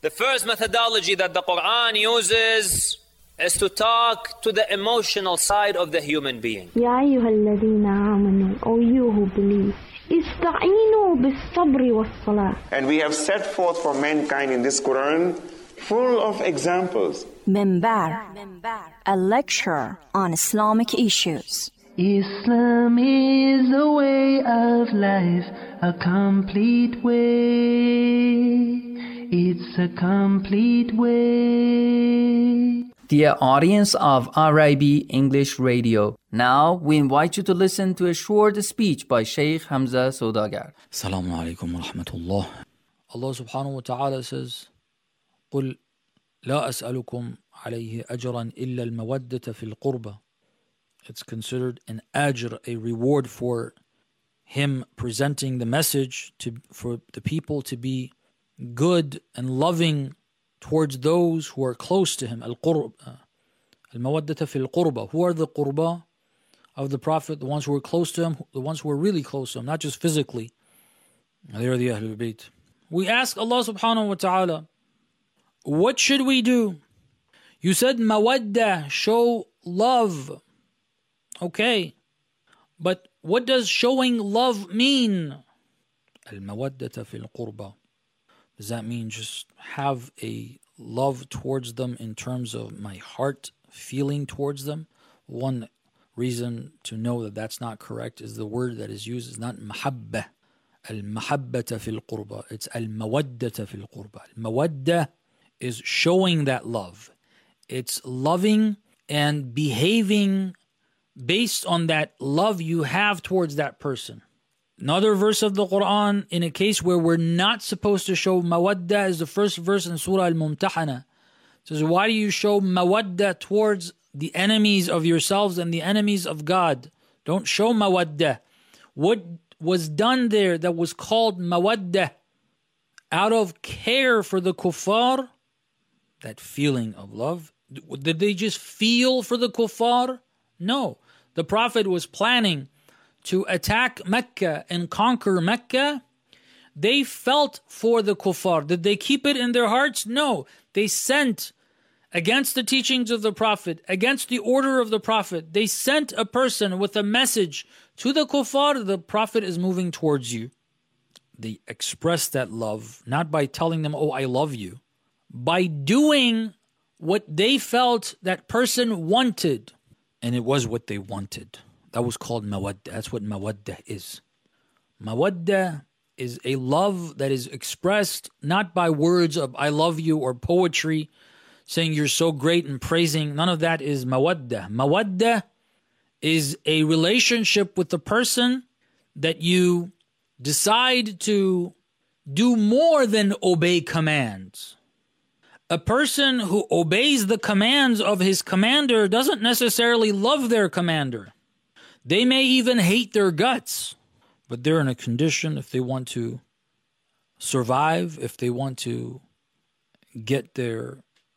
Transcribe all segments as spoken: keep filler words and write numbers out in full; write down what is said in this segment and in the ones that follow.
The first methodology that the Quran uses is to talk to the emotional side of the human being. يا أيها الذين آمنوا, O you who believe, استعينوا بالصبر والصلاة. And we have set forth for mankind in this Quran full of examples. Minbar, a lecture on Islamic issues. Islam is a way of life, a complete way. It's a complete way. Dear audience of Arabi English Radio, now we invite you to listen to a short speech by Sheikh Hamza Saudagar. Assalamu alaikum wa rahmatullah. Allah subhanahu wa ta'ala says, قُلْ لَا أَسْأَلُكُمْ عَلَيْهِ أَجْرًا إِلَّا الْمَوَدَّةَ فِي الْقُرْبَةِ. It's considered an ajr, a reward for him presenting the message to for the people to be good and loving towards those who are close to him. Al-Qurb, Al-Mawaddata fil Qurba. Who are the Qurba of the Prophet? The ones who are close to him, the ones who are really close to him, not just physically. They are the Ahlul Bayt. We ask Allah subhanahu wa ta'ala, what should we do? You said mawadda, show love. Okay, but what does showing love mean? Al-Mawaddata fil Qurba. Does that mean just have a love towards them in terms of my heart feeling towards them? One reason to know that that's not correct is the word that is used is not mahabba. Al-mahabbata fil qurba. It's al-mawaddata fil qurba. Al-mawadda is showing that love. It's loving and behaving based on that love you have towards that person. Another verse of the Quran, in a case where we're not supposed to show mawadda, is the first verse in Surah Al-Mumtahana. It says, why do you show mawadda towards the enemies of yourselves and the enemies of God? Don't show mawadda. What was done there that was called mawadda out of care for the kuffar, that feeling of love, did they just feel for the kuffar? No. The Prophet was planning to attack Mecca and conquer Mecca. They felt for the kuffar. Did they keep it in their hearts? No. They sent, against the teachings of the Prophet, against the order of the Prophet, they sent a person with a message to the kuffar. The Prophet is moving towards you. They expressed that love, not by telling them, oh, I love you, by doing what they felt that person wanted. And it was what they wanted. That was called mawadda. That's what mawadda is. Mawadda is a love that is expressed not by words of I love you or poetry, saying you're so great and praising. None of that is mawadda. Mawadda is a relationship with the person that you decide to do more than obey commands. A person who obeys the commands of his commander doesn't necessarily love their commander. They may even hate their guts, but they're in a condition, if they want to survive, if they want to get their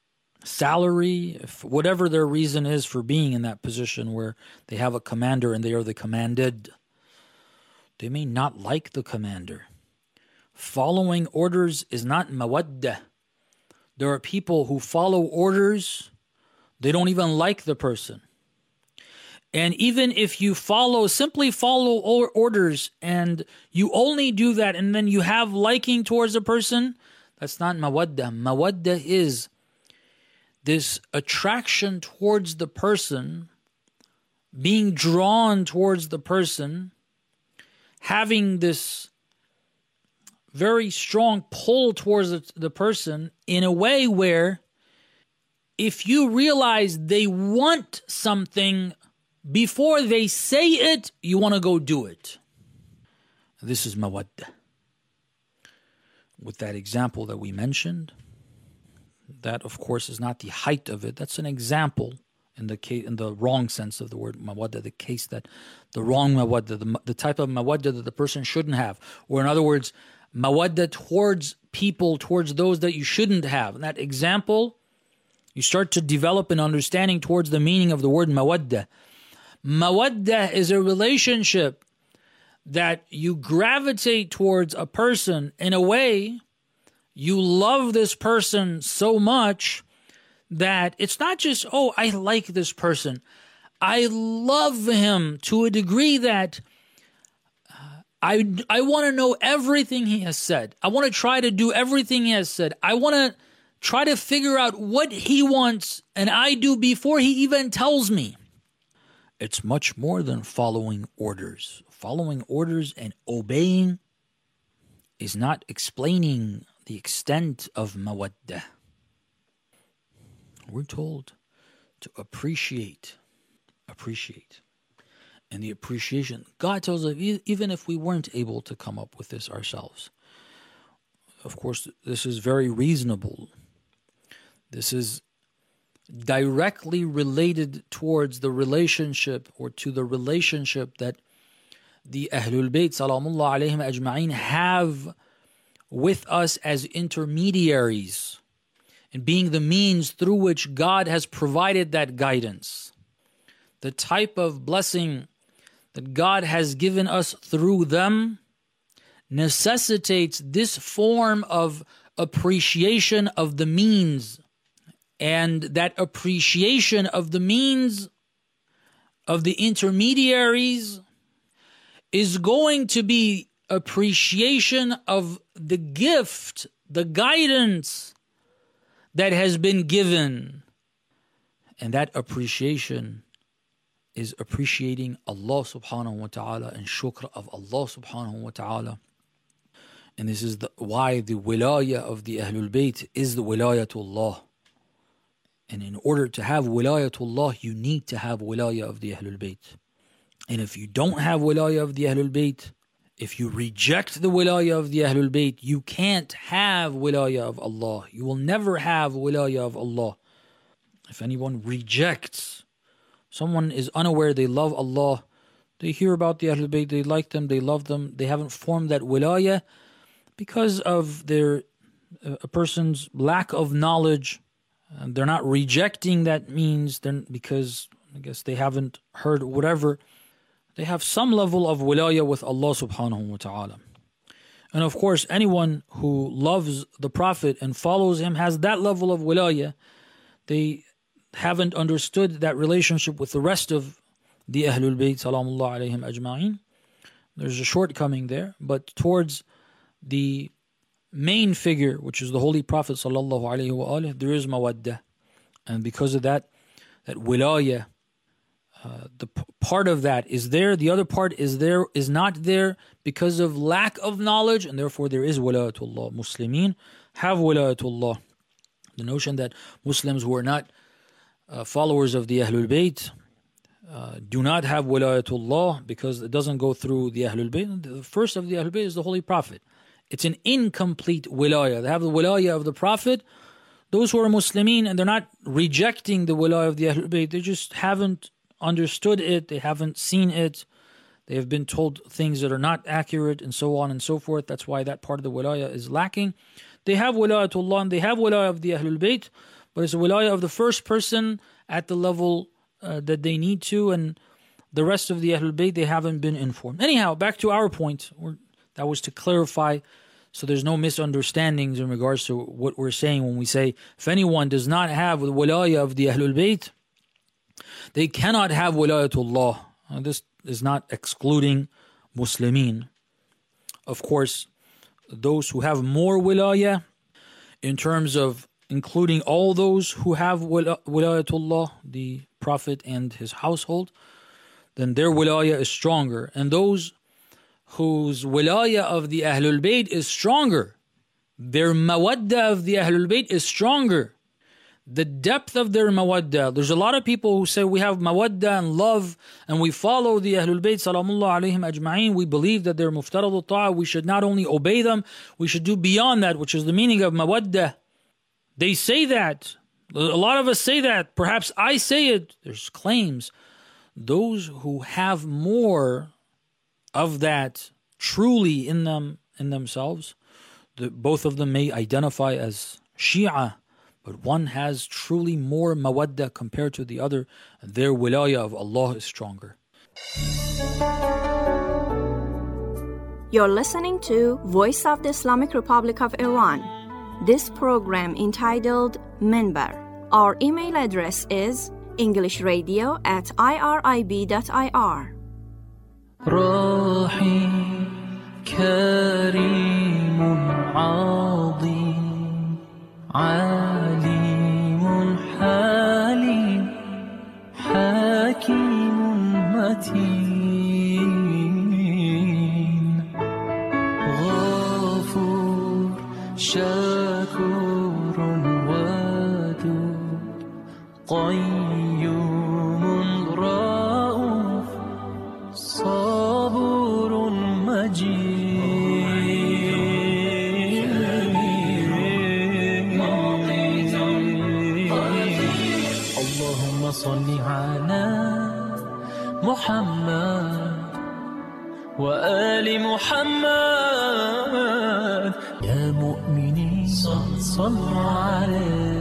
salary, if whatever their reason is for being in that position where they have a commander and they are the commanded, they may not like the commander. Following orders is not mawadda. There are people who follow orders, they don't even like the person. And even if you follow, simply follow orders, and you only do that and then you have liking towards a person, that's not mawadda. Mawadda is this attraction towards the person, being drawn towards the person, having this very strong pull towards the, the person in a way where if you realize they want something before they say it, you want to go do it. This is mawadda. With that example that we mentioned, that of course is not the height of it. That's an example in the case, in the wrong sense of the word mawadda, the case that the wrong mawadda, the, the type of mawadda that the person shouldn't have. Or in other words, mawadda towards people, towards those that you shouldn't have. In that example, you start to develop an understanding towards the meaning of the word mawadda. Mawadda is a relationship that you gravitate towards a person in a way you love this person so much that it's not just, oh, I like this person. I love him to a degree that uh, I, I want to know everything he has said. I want to try to do everything he has said. I want to try to figure out what he wants, and I do before he even tells me. It's much more than following orders. Following orders and obeying is not explaining the extent of mawaddah. We're told to appreciate, appreciate. And the appreciation, God tells us, even if we weren't able to come up with this ourselves, of course, this is very reasonable. This is directly related towards the relationship or to the relationship that the Ahlul Bayt salamullah alayhim ajma'in have with us as intermediaries, and being the means through which God has provided that guidance. The type of blessing that God has given us through them necessitates this form of appreciation of the means. And that appreciation of the means of the intermediaries is going to be appreciation of the gift, the guidance that has been given. And that appreciation is appreciating Allah subhanahu wa ta'ala and shukr of Allah subhanahu wa ta'ala. And this is the, why the wilayah of the Ahlul Bayt is the wilayatullah. And in order to have wilayatullah, you need to have wilayah of the Ahlul Bayt. And if you don't have wilayah of the Ahlul Bayt, if you reject the wilayah of the Ahlul Bayt, you can't have wilayah of Allah. You will never have wilayah of Allah. If anyone rejects, someone is unaware they love Allah, they hear about the Ahlul Bayt, they like them, they love them, they haven't formed that wilayah because of their a person's lack of knowledge. And they're not rejecting that means then because I guess they haven't heard whatever. They have some level of wilayah with Allah subhanahu wa ta'ala. And of course, anyone who loves the Prophet and follows him has that level of wilayah. They haven't understood that relationship with the rest of the Ahlul Bayt salamullah alayhim ajma'in. There's a shortcoming there, but towards the main figure, which is the Holy Prophet sallallahu alaihi wasallam, there is mawaddah. And because of that, that wilayah, uh, the p- part of that is there, the other part is there, is not there because of lack of knowledge, and therefore there is wilayatullah. Muslimin have wilayatullah. The notion that Muslims who are not uh, followers of the Ahlul Bayt uh, do not have wilayatullah because it doesn't go through the Ahlul Bayt. The first of the Ahlul Bayt is the Holy Prophet. It's an incomplete wilayah. They have the wilayah of the Prophet. Those who are Muslimin and they're not rejecting the wilayah of the Ahlul Bayt, they just haven't understood it, they haven't seen it, they have been told things that are not accurate and so on and so forth. That's why that part of the wilayah is lacking. They have wilayatullah and they have wilayah of the Ahlul Bayt, but it's a wilayah of the first person at the level uh, that they need to, and the rest of the Ahlul Bayt, they haven't been informed. Anyhow, back to our point. We're That was to clarify so there's no misunderstandings in regards to what we're saying when we say if anyone does not have the wilayah of the Ahlul Bayt, they cannot have wilayatullah. Uh, this is not excluding Muslimin. Of course, those who have more wilayah, in terms of including all those who have wilayatullah, the Prophet and his household, then their wilayah is stronger. And those whose wilayah of the Ahlul Bayt is stronger, their mawaddah of the Ahlul Bayt is stronger. The depth of their mawaddah. There's a lot of people who say we have mawaddah and love and we follow the Ahlul Bayt salamullah alayhim ajma'in. We believe that they're muftarad al-ta'a. We should not only obey them, we should do beyond that, which is the meaning of mawaddah. They say that. A lot of us say that. Perhaps I say it. There's claims. Those who have more of that truly in them, in themselves, the, both of them may identify as Shia, but one has truly more mawaddah compared to the other. Their wilayah of Allah is stronger. You're listening to Voice of the Islamic Republic of Iran. this program entitled Minbar. Our email address is englishradio at irib dot i r. رحيم كريم عظيم عليم حليم حكيم متين غفور شكور ودود قيوم رؤوف صبور مجيد اللهم صل على محمد وآل محمد يا مؤمنين صلوا عليه